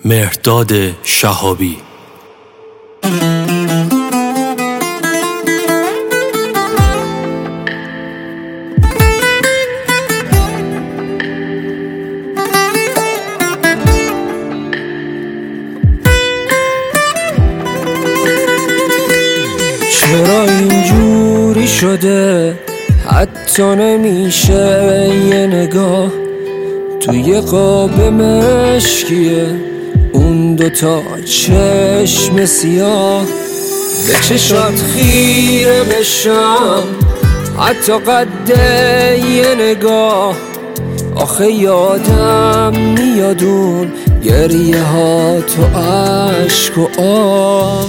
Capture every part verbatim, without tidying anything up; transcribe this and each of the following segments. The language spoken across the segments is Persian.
مهرداد شهابی. چرا اینجوری شده حتی نمیشه یه نگاه توی قاب مشکیه اون دوتا چشم سیاه، به چشات خیره بشم حتی قد یه نگاه. آخه یادم میادون گریه ها تو عشق و آه.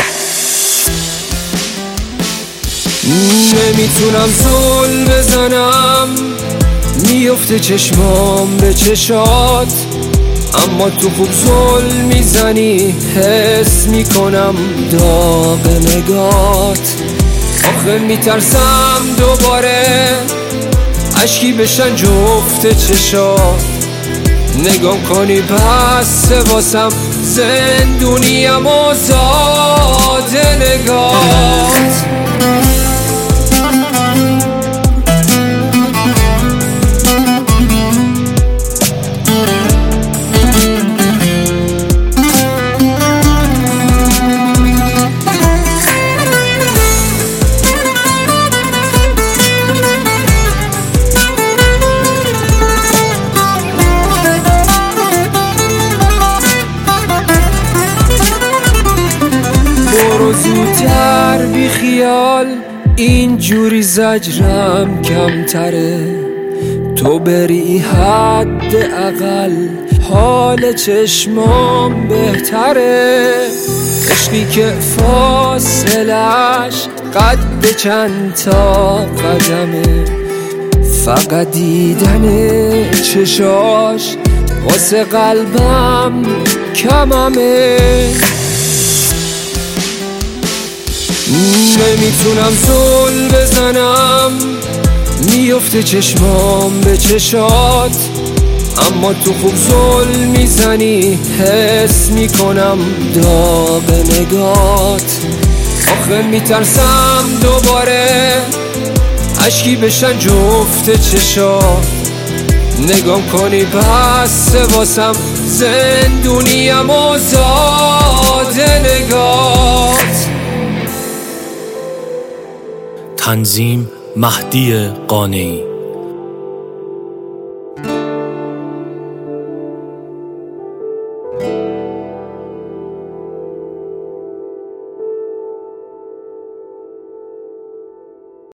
نمیتونم زل بزنم میفته چشمام به چشات، اما تو خوب زل میزنی حس میکنم داغ نگات. آخه میترسم دوباره اشکی بشن جفت چشات، نگام کنی بس واسم زندونیم آزاد نگات. برو زودتر بی خیال اینجوری زجرم کمتره، تو بری حد اقل حال چشمام بهتره. عشقی که فاصلش قد چند تا قدمه، فقط دیدن چشاش واسه قلبم کممه. نمیتونم زل بزنم میفته چشمام به چشات، اما تو خوب زل میزنی حس میکنم داغ نگات. آخه میترسم دوباره اشکی بشن جفت چشات، نگام کنی بس واسم زندونیم آزاد نگات. تنظیم مهدی قانعی.